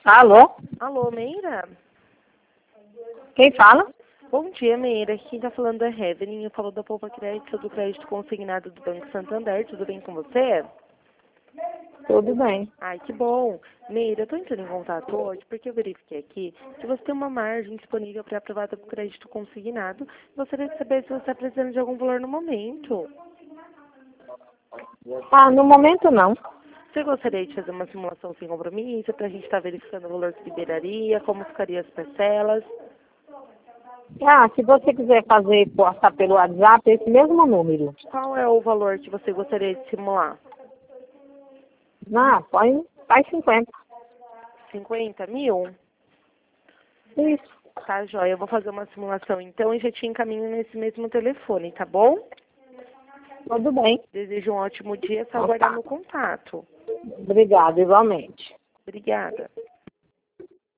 Alô? Alô, Meira? Quem fala? Bom dia, Meira. Quem tá falando é a Evelyn. Eu falo da Poupa Crédito, do crédito consignado do Banco Santander. Tudo bem com você? Tudo bem. Ai, que bom. Meira, eu tô entrando em contato hoje porque eu verifiquei aqui que você tem uma margem disponível para aprovada por crédito consignado. Gostaria de saber se você está precisando de algum valor no momento. Ah, no momento não. Você gostaria de fazer uma simulação sem compromisso para a gente estar verificando o valor que liberaria, como ficariam as parcelas? Ah, se você quiser fazer, passar pelo WhatsApp, esse mesmo número. Qual é o valor que você gostaria de simular? Ah, faz 50. 50 mil? Isso. Tá, joia. Eu vou fazer uma simulação então e já te encaminho nesse mesmo telefone, tá bom? Tudo bem. Desejo um ótimo dia, só Então aguardar tá. meu contato. Obrigada, igualmente. Obrigada.